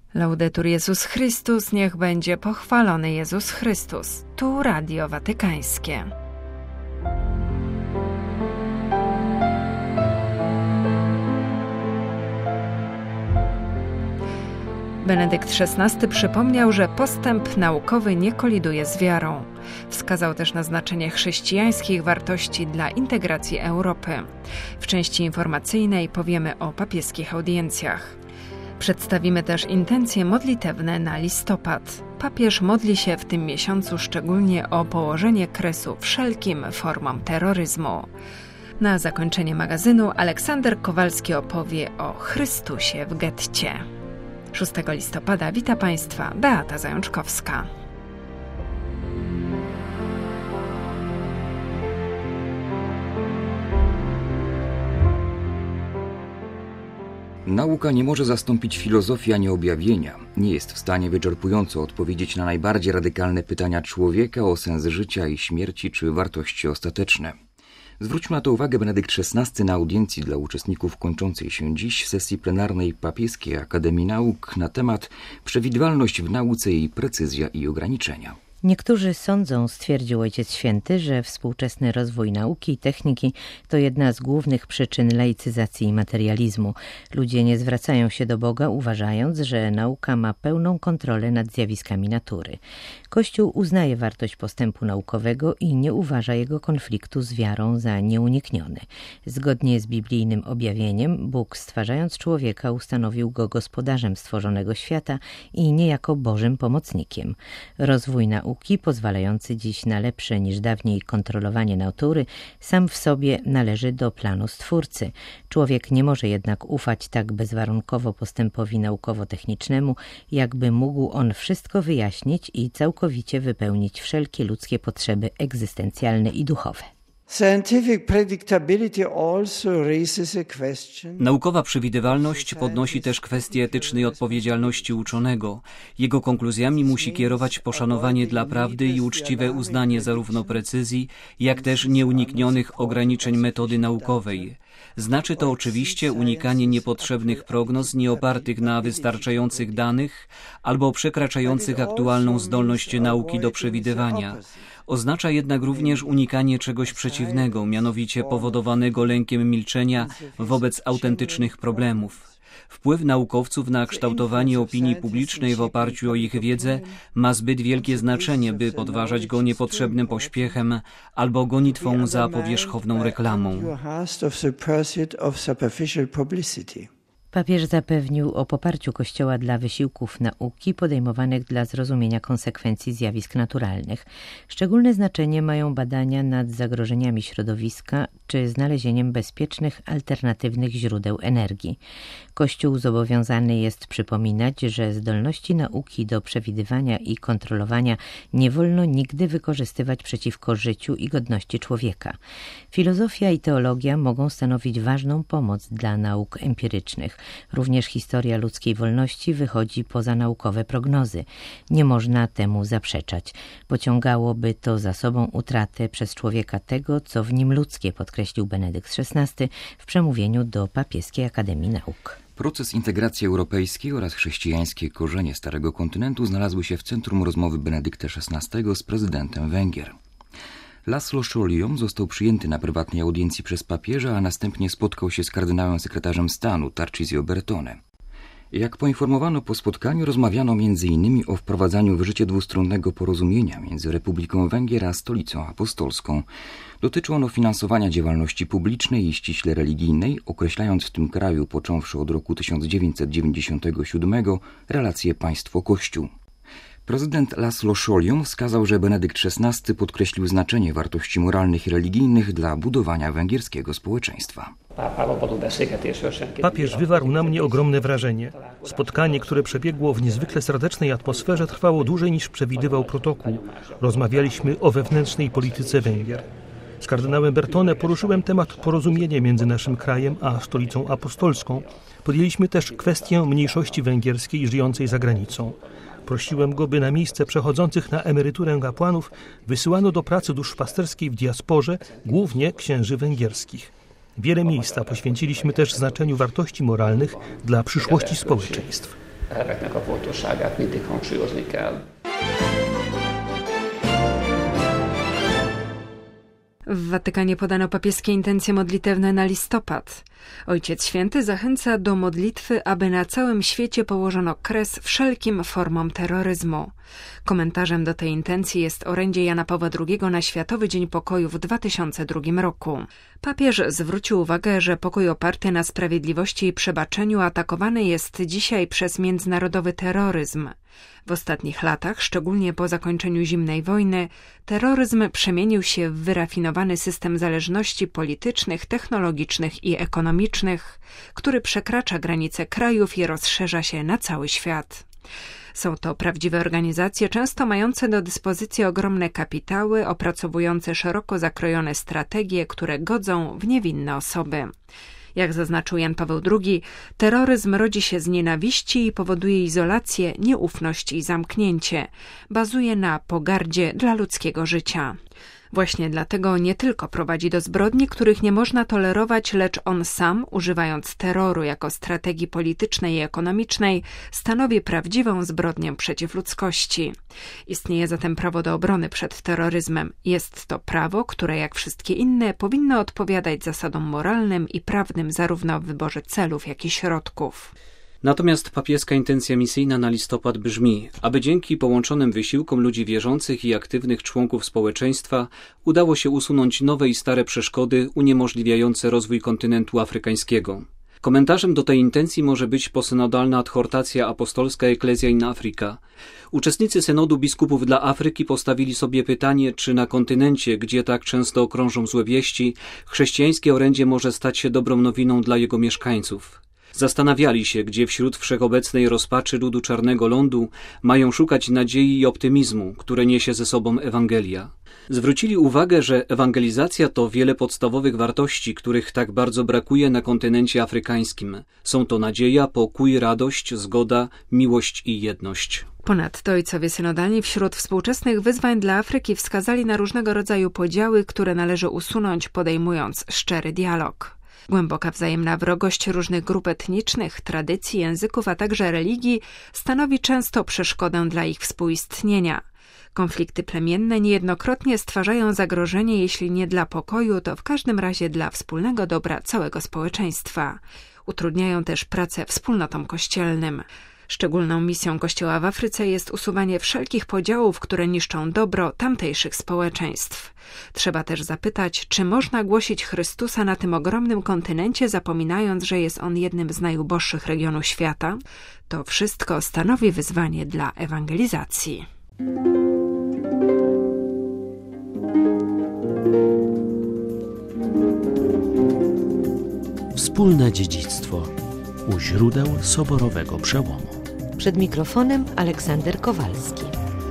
Laudetur Jezus Chrystus, niech będzie pochwalony Jezus Chrystus. Tu Radio Watykańskie. Benedykt XVI przypomniał, że postęp naukowy nie koliduje z wiarą. Wskazał też na znaczenie chrześcijańskich wartości dla integracji Europy. W części informacyjnej powiemy o papieskich audiencjach. Przedstawimy też intencje modlitewne na listopad. Papież modli się w tym miesiącu szczególnie o położenie kresu wszelkim formom terroryzmu. Na zakończenie magazynu Aleksander Kowalski opowie o Chrystusie w getcie. 6 listopada wita Państwa Beata Zajączkowska. Nauka nie może zastąpić filozofii ani objawienia. Nie jest w stanie wyczerpująco odpowiedzieć na najbardziej radykalne pytania człowieka o sens życia i śmierci czy wartości ostateczne. Zwróćmy na to uwagę Benedykt XVI na audiencji dla uczestników kończącej się dziś sesji plenarnej Papieskiej Akademii Nauk na temat przewidywalność w nauce, jej precyzja i ograniczenia. Niektórzy sądzą, stwierdził Ojciec Święty, że współczesny rozwój nauki i techniki to jedna z głównych przyczyn laicyzacji i materializmu. Ludzie nie zwracają się do Boga, uważając, że nauka ma pełną kontrolę nad zjawiskami natury. Kościół uznaje wartość postępu naukowego i nie uważa jego konfliktu z wiarą za nieunikniony. Zgodnie z biblijnym objawieniem, Bóg, stwarzając człowieka, ustanowił go gospodarzem stworzonego świata i niejako Bożym pomocnikiem. Rozwój nauki, pozwalający dziś na lepsze niż dawniej kontrolowanie natury, sam w sobie należy do planu Stwórcy. Człowiek nie może jednak ufać tak bezwarunkowo postępowi naukowo-technicznemu, jakby mógł on wszystko wyjaśnić i całkowicie wypełnić wszelkie ludzkie potrzeby egzystencjalne i duchowe. Naukowa przewidywalność podnosi też kwestię etycznej odpowiedzialności uczonego. Jego konkluzjami musi kierować poszanowanie dla prawdy i uczciwe uznanie zarówno precyzji, jak też nieuniknionych ograniczeń metody naukowej. Znaczy to oczywiście unikanie niepotrzebnych prognoz nieopartych na wystarczających danych albo przekraczających aktualną zdolność nauki do przewidywania. Oznacza jednak również unikanie czegoś przeciwnego, mianowicie powodowanego lękiem milczenia wobec autentycznych problemów. Wpływ naukowców na kształtowanie opinii publicznej w oparciu o ich wiedzę ma zbyt wielkie znaczenie, by podważać go niepotrzebnym pośpiechem albo gonitwą za powierzchowną reklamą. Papież zapewnił o poparciu Kościoła dla wysiłków nauki podejmowanych dla zrozumienia konsekwencji zjawisk naturalnych. Szczególne znaczenie mają badania nad zagrożeniami środowiska czy znalezieniem bezpiecznych, alternatywnych źródeł energii. Kościół zobowiązany jest przypominać, że zdolności nauki do przewidywania i kontrolowania nie wolno nigdy wykorzystywać przeciwko życiu i godności człowieka. Filozofia i teologia mogą stanowić ważną pomoc dla nauk empirycznych. Również historia ludzkiej wolności wychodzi poza naukowe prognozy. Nie można temu zaprzeczać. Pociągałoby to za sobą utratę przez człowieka tego, co w nim ludzkie, podkreślił Benedykt XVI w przemówieniu do Papieskiej Akademii Nauk. Proces integracji europejskiej oraz chrześcijańskie korzenie Starego Kontynentu znalazły się w centrum rozmowy Benedykta XVI z prezydentem Węgier. Laszlo Scholz został przyjęty na prywatnej audiencji przez papieża, a następnie spotkał się z kardynałem sekretarzem stanu Tarcisio Bertone. Jak poinformowano po spotkaniu, rozmawiano m.in. o wprowadzaniu w życie dwustronnego porozumienia między Republiką Węgier a Stolicą Apostolską. Dotyczy ono finansowania działalności publicznej i ściśle religijnej, określając w tym kraju, począwszy od roku 1997, relacje państwo-kościół. Prezydent Laszlo Scholz wskazał, że Benedykt XVI podkreślił znaczenie wartości moralnych i religijnych dla budowania węgierskiego społeczeństwa. Papież wywarł na mnie ogromne wrażenie. Spotkanie, które przebiegło w niezwykle serdecznej atmosferze, trwało dłużej niż przewidywał protokół. Rozmawialiśmy o wewnętrznej polityce Węgier. Z kardynałem Bertone poruszyłem temat porozumienia między naszym krajem a Stolicą Apostolską. Podjęliśmy też kwestię mniejszości węgierskiej żyjącej za granicą. Prosiłem go, by na miejsce przechodzących na emeryturę kapłanów wysyłano do pracy duszpasterskiej w diasporze, głównie księży węgierskich. Wiele miejsca poświęciliśmy też znaczeniu wartości moralnych dla przyszłości społeczeństw. elveknek a fontosságát mindig hangsúlyozni kell. W Watykanie podano papieskie intencje modlitewne na listopad. Ojciec Święty zachęca do modlitwy, aby na całym świecie położono kres wszelkim formom terroryzmu. Komentarzem do tej intencji jest orędzie Jana Pawła II na Światowy Dzień Pokoju w 2002 roku. Papież zwrócił uwagę, że pokój oparty na sprawiedliwości i przebaczeniu atakowany jest dzisiaj przez międzynarodowy terroryzm. W ostatnich latach, szczególnie po zakończeniu zimnej wojny, terroryzm przemienił się w wyrafinowany system zależności politycznych, technologicznych i ekonomicznych, który przekracza granice krajów i rozszerza się na cały świat. Są to prawdziwe organizacje, często mające do dyspozycji ogromne kapitały, opracowujące szeroko zakrojone strategie, które godzą w niewinne osoby. Jak zaznaczył Jan Paweł II, terroryzm rodzi się z nienawiści i powoduje izolację, nieufność i zamknięcie. Bazuje na pogardzie dla ludzkiego życia. Właśnie dlatego nie tylko prowadzi do zbrodni, których nie można tolerować, lecz on sam, używając terroru jako strategii politycznej i ekonomicznej, stanowi prawdziwą zbrodnię przeciw ludzkości. Istnieje zatem prawo do obrony przed terroryzmem. Jest to prawo, które jak wszystkie inne powinno odpowiadać zasadom moralnym i prawnym zarówno w wyborze celów, jak i środków. Natomiast papieska intencja misyjna na listopad brzmi, aby dzięki połączonym wysiłkom ludzi wierzących i aktywnych członków społeczeństwa udało się usunąć nowe i stare przeszkody uniemożliwiające rozwój kontynentu afrykańskiego. Komentarzem do tej intencji może być posynodalna adhortacja apostolska Ecclesia in Africa. Uczestnicy synodu biskupów dla Afryki postawili sobie pytanie, czy na kontynencie, gdzie tak często krążą złe wieści, chrześcijańskie orędzie może stać się dobrą nowiną dla jego mieszkańców. Zastanawiali się, gdzie wśród wszechobecnej rozpaczy ludu czarnego lądu mają szukać nadziei i optymizmu, które niesie ze sobą Ewangelia. Zwrócili uwagę, że ewangelizacja to wiele podstawowych wartości, których tak bardzo brakuje na kontynencie afrykańskim. Są to nadzieja, pokój, radość, zgoda, miłość i jedność. Ponadto ojcowie synodalni wśród współczesnych wyzwań dla Afryki wskazali na różnego rodzaju podziały, które należy usunąć, podejmując szczery dialog. Głęboka wzajemna wrogość różnych grup etnicznych, tradycji, języków, a także religii stanowi często przeszkodę dla ich współistnienia. Konflikty plemienne niejednokrotnie stwarzają zagrożenie, jeśli nie dla pokoju, to w każdym razie dla wspólnego dobra całego społeczeństwa. Utrudniają też pracę wspólnotom kościelnym. Szczególną misją Kościoła w Afryce jest usuwanie wszelkich podziałów, które niszczą dobro tamtejszych społeczeństw. Trzeba też zapytać, czy można głosić Chrystusa na tym ogromnym kontynencie, zapominając, że jest on jednym z najuboższych regionów świata? To wszystko stanowi wyzwanie dla ewangelizacji. Wspólne dziedzictwo u źródeł soborowego przełomu. Przed mikrofonem Aleksander Kowalski.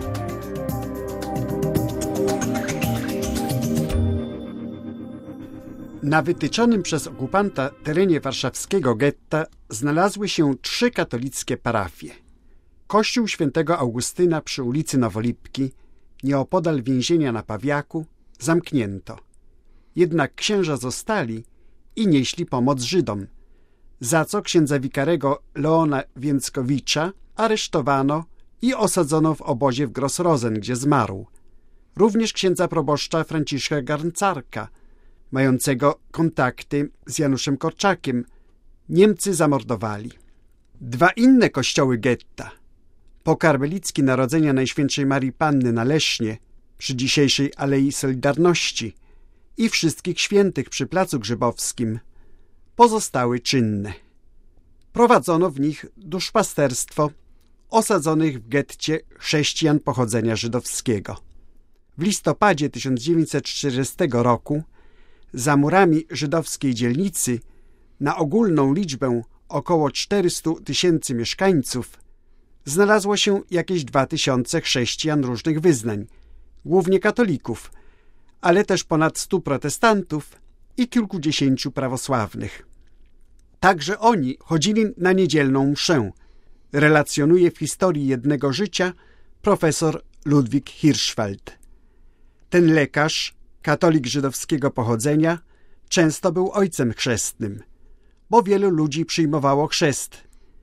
Na wytyczonym przez okupanta terenie warszawskiego getta znalazły się 3 katolickie parafie. Kościół świętego Augustyna przy ulicy Nowolipki, nieopodal więzienia na Pawiaku, zamknięto. Jednak księża zostali i nieśli pomoc Żydom, za co księdza wikarego Leona Więckowicza aresztowano i osadzono w obozie w Grossrosen, gdzie zmarł. Również księdza proboszcza Franciszka Garncarka, mającego kontakty z Januszem Korczakiem, Niemcy zamordowali. 2 inne kościoły getta, pokarmelicki Narodzenia Najświętszej Marii Panny na Lesznie, przy dzisiejszej Alei Solidarności, i Wszystkich Świętych przy Placu Grzybowskim, pozostały czynne. Prowadzono w nich duszpasterstwo osadzonych w getcie chrześcijan pochodzenia żydowskiego. W listopadzie 1940 roku za murami żydowskiej dzielnicy na ogólną liczbę około 400 000 mieszkańców znalazło się jakieś 2000 chrześcijan różnych wyznań, głównie katolików, ale też ponad 100 protestantów i kilkudziesięciu prawosławnych. Także oni chodzili na niedzielną mszę, relacjonuje w historii jednego życia profesor Ludwik Hirschfeld. Ten lekarz, katolik żydowskiego pochodzenia, często był ojcem chrzestnym, bo wielu ludzi przyjmowało chrzest.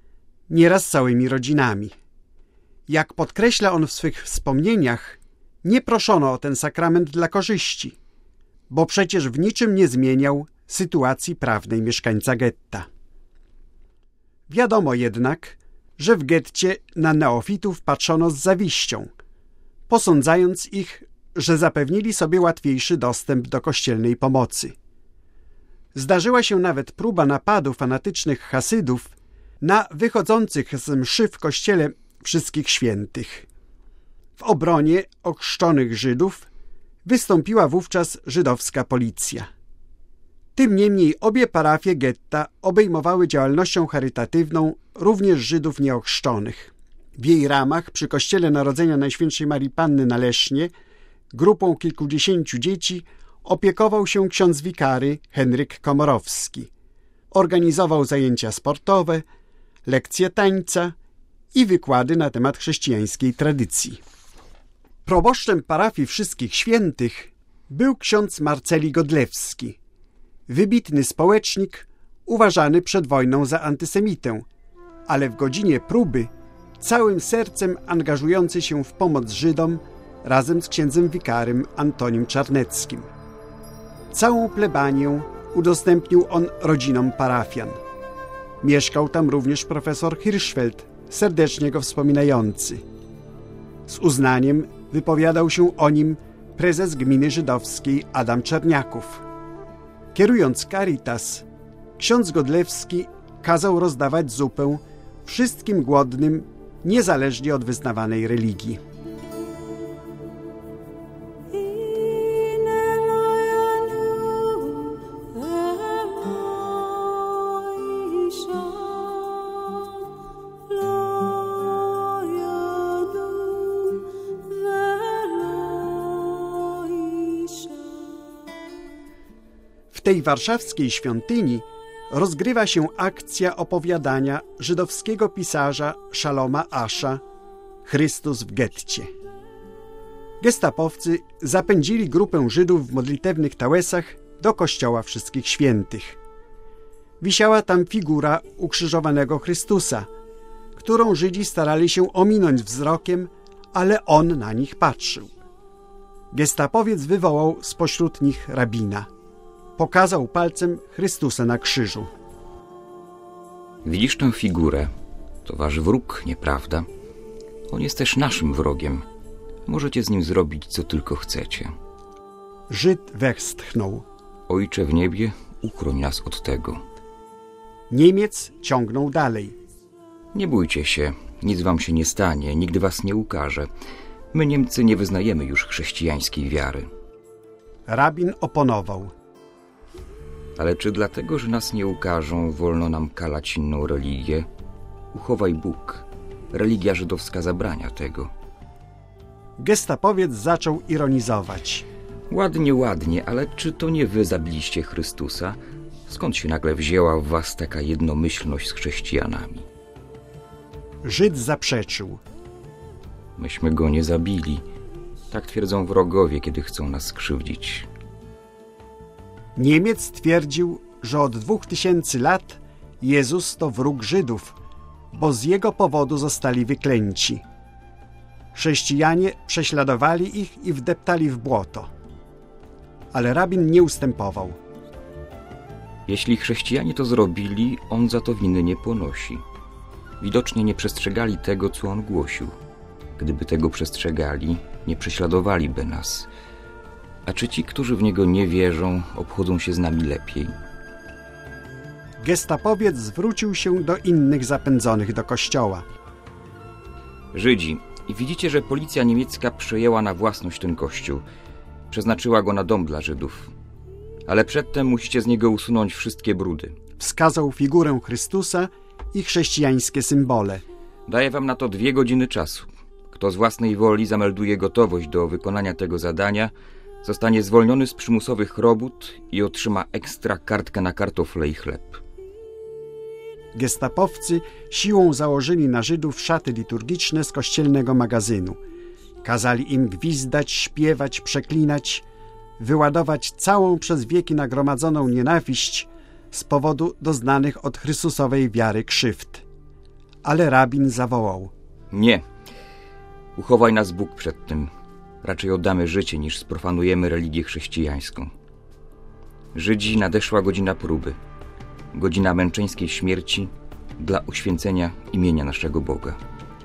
nieraz całymi rodzinami. Jak podkreśla on w swych wspomnieniach, nie proszono o ten sakrament dla korzyści, bo przecież w niczym nie zmieniał sytuacji prawnej mieszkańca getta. Wiadomo jednak, że w getcie na neofitów patrzono z zawiścią, posądzając ich, że zapewnili sobie łatwiejszy dostęp do kościelnej pomocy. Zdarzyła się nawet próba napadu fanatycznych Hasydów na wychodzących z mszy w kościele Wszystkich Świętych. W obronie ochrzczonych Żydów wystąpiła wówczas żydowska policja. Tym niemniej obie parafie getta obejmowały działalnością charytatywną również Żydów nieochrzczonych. W jej ramach przy Kościele Narodzenia Najświętszej Marii Panny na Lesznie grupą kilkudziesięciu dzieci opiekował się ksiądz wikary Henryk Komorowski. Organizował zajęcia sportowe, lekcje tańca i wykłady na temat chrześcijańskiej tradycji. Proboszczem parafii Wszystkich Świętych był ksiądz Marceli Godlewski, wybitny społecznik, uważany przed wojną za antysemitę, ale w godzinie próby całym sercem angażujący się w pomoc Żydom razem z księdzem wikarym Antonim Czarneckim. Całą plebanię udostępnił on rodzinom parafian. Mieszkał tam również profesor Hirschfeld, serdecznie go wspominający. Z uznaniem wypowiadał się o nim prezes gminy żydowskiej Adam Czerniaków. Kierując Caritas, ksiądz Godlewski kazał rozdawać zupę wszystkim głodnym, niezależnie od wyznawanej religii. W tej warszawskiej świątyni rozgrywa się akcja opowiadania żydowskiego pisarza Szaloma Asza „Chrystus w getcie”. Gestapowcy zapędzili grupę Żydów w modlitewnych tałesach do kościoła Wszystkich Świętych. Wisiała tam figura ukrzyżowanego Chrystusa, którą Żydzi starali się ominąć wzrokiem, ale on na nich patrzył. Gestapowiec wywołał spośród nich rabina. Pokazał palcem Chrystusa na krzyżu. Widzisz tę figurę? To wasz wróg, nieprawda? On jest też naszym wrogiem. Możecie z nim zrobić, co tylko chcecie. Żyd westchnął. Ojcze w niebie, uchroń nas od tego. Niemiec ciągnął dalej. Nie bójcie się, nic wam się nie stanie, nigdy was nie ukaże. My, Niemcy, nie wyznajemy już chrześcijańskiej wiary. Rabin oponował. Ale czy dlatego, że nas nie ukażą, wolno nam kalać inną religię? Uchowaj Bóg. Religia żydowska zabrania tego. Gestapowiec zaczął ironizować. Ładnie, ładnie, ale czy to nie wy zabiliście Chrystusa? Skąd się nagle wzięła w was taka jednomyślność z chrześcijanami? Żyd zaprzeczył. Myśmy go nie zabili. Tak twierdzą wrogowie, kiedy chcą nas skrzywdzić. Niemiec twierdził, że od 2000 lat Jezus to wróg Żydów, bo z jego powodu zostali wyklęci. Chrześcijanie prześladowali ich i wdeptali w błoto. Ale rabin nie ustępował. Jeśli chrześcijanie to zrobili, on za to winy nie ponosi. Widocznie nie przestrzegali tego, co on głosił. Gdyby tego przestrzegali, nie prześladowaliby nas. A czy ci, którzy w niego nie wierzą, obchodzą się z nami lepiej? Gestapowiec zwrócił się do innych zapędzonych do kościoła. Żydzi, widzicie, że policja niemiecka przejęła na własność ten kościół. Przeznaczyła go na dom dla Żydów. Ale przedtem musicie z niego usunąć wszystkie brudy. Wskazał figurę Chrystusa i chrześcijańskie symbole. Daję wam na to 2 godziny czasu. Kto z własnej woli zamelduje gotowość do wykonania tego zadania, zostanie zwolniony z przymusowych robót i otrzyma ekstra kartkę na kartofle i chleb. Gestapowcy siłą założyli na Żydów szaty liturgiczne z kościelnego magazynu. Kazali im gwizdać, śpiewać, przeklinać, wyładować całą przez wieki nagromadzoną nienawiść z powodu doznanych od Chrystusowej wiary krzywd. Ale rabin zawołał: Nie, uchowaj nas Bóg przed tym. Raczej oddamy życie, niż sprofanujemy religię chrześcijańską. Żydzi, nadeszła godzina próby, godzina męczeńskiej śmierci dla uświęcenia imienia naszego Boga.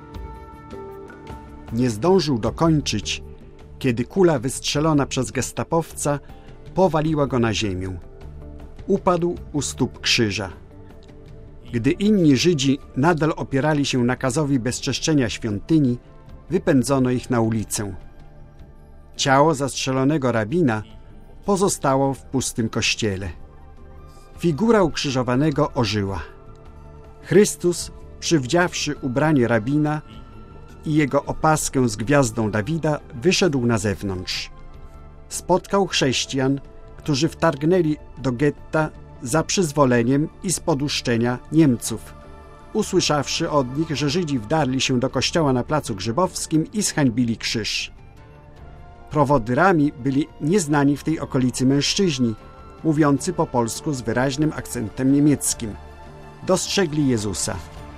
Nie zdążył dokończyć, kiedy kula wystrzelona przez gestapowca powaliła go na ziemię. Upadł u stóp krzyża. Gdy inni Żydzi nadal opierali się nakazowi bezczeszczenia świątyni, wypędzono ich na ulicę. Ciało zastrzelonego rabina pozostało w pustym kościele. Figura ukrzyżowanego ożyła. Chrystus, przywdziawszy ubranie rabina i jego opaskę z gwiazdą Dawida, wyszedł na zewnątrz. Spotkał chrześcijan, którzy wtargnęli do getta za przyzwoleniem i z poduszczenia Niemców, usłyszawszy od nich, że Żydzi wdarli się do kościoła na Placu Grzybowskim i zhańbili krzyż. Prowodyrami byli nieznani w tej okolicy mężczyźni, mówiący po polsku z wyraźnym akcentem niemieckim. Dostrzegli Jezusa.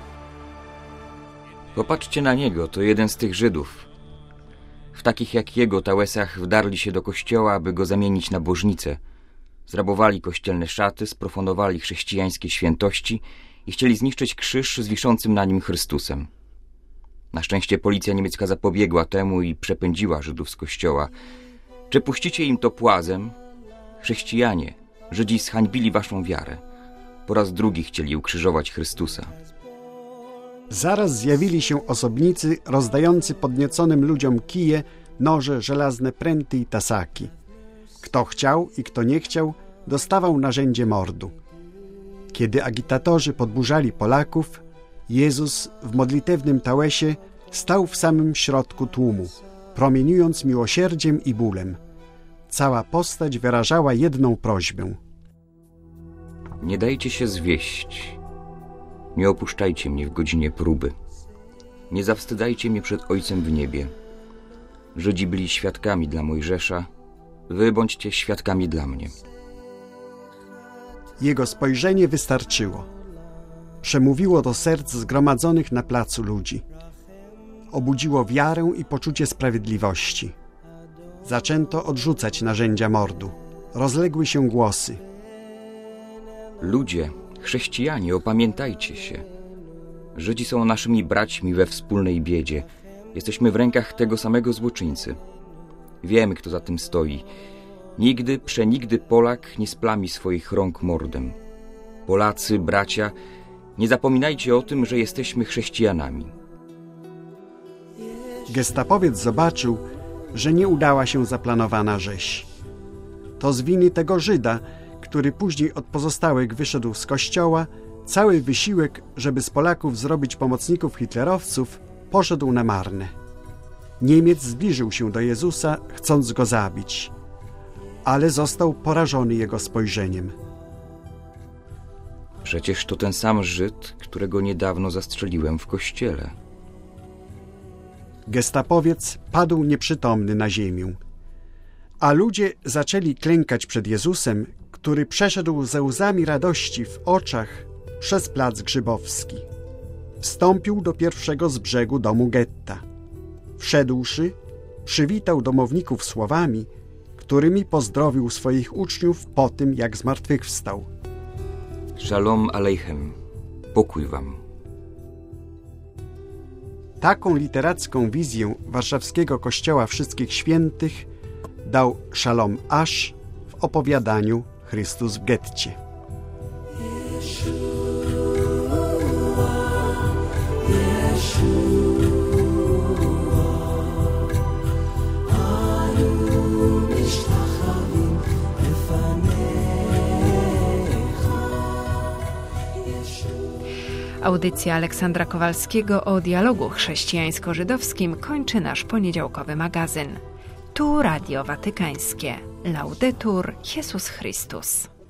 Popatrzcie na niego, to jeden z tych Żydów. W takich jak jego tałesach wdarli się do kościoła, aby go zamienić na bożnicę. Zrabowali kościelne szaty, sprofanowali chrześcijańskie świętości i chcieli zniszczyć krzyż z wiszącym na nim Chrystusem. Na szczęście policja niemiecka zapobiegła temu i przepędziła Żydów z kościoła. Czy puścicie im to płazem? Chrześcijanie, Żydzi zhańbili waszą wiarę. Po raz drugi chcieli ukrzyżować Chrystusa. Zaraz zjawili się osobnicy rozdający podnieconym ludziom kije, noże, żelazne pręty i tasaki. Kto chciał i kto nie chciał, dostawał narzędzie mordu. Kiedy agitatorzy podburzali Polaków, Jezus w modlitewnym tałesie stał w samym środku tłumu, promieniując miłosierdziem i bólem. Cała postać wyrażała jedną prośbę. Nie dajcie się zwieść. Nie opuszczajcie mnie w godzinie próby. Nie zawstydzajcie mnie przed Ojcem w niebie. Żydzi byli świadkami dla Mojżesza, wy bądźcie świadkami dla mnie. Jego spojrzenie wystarczyło. Przemówiło do serc zgromadzonych na placu ludzi. Obudziło wiarę i poczucie sprawiedliwości. Zaczęto odrzucać narzędzia mordu. Rozległy się głosy. Ludzie, chrześcijanie, opamiętajcie się. Żydzi są naszymi braćmi we wspólnej biedzie. Jesteśmy w rękach tego samego złoczyńcy. Wiemy, kto za tym stoi. Nigdy, przenigdy Polak nie splami swoich rąk mordem. Polacy, bracia, nie zapominajcie o tym, że jesteśmy chrześcijanami. Gestapowiec zobaczył, że nie udała się zaplanowana rzeź. To z winy tego Żyda, który później od pozostałych wyszedł z kościoła, cały wysiłek, żeby z Polaków zrobić pomocników hitlerowców, poszedł na marne. Niemiec zbliżył się do Jezusa, chcąc go zabić, ale został porażony jego spojrzeniem. Przecież to ten sam Żyd, którego niedawno zastrzeliłem w kościele. Gestapowiec padł nieprzytomny na ziemię, a ludzie zaczęli klękać przed Jezusem, który przeszedł ze łzami radości w oczach przez Plac Grzybowski. Wstąpił do pierwszego z brzegu domu getta. Wszedłszy, przywitał domowników słowami, którymi pozdrowił swoich uczniów po tym, jak zmartwychwstał. Shalom aleichem, pokój wam. Taką literacką wizję warszawskiego Kościoła Wszystkich Świętych dał Shalom Asch w opowiadaniu Chrystus w getcie. Audycja Aleksandra Kowalskiego o dialogu chrześcijańsko-żydowskim kończy nasz poniedziałkowy magazyn. Tu Radio Watykańskie. Laudetur Jesus Christus.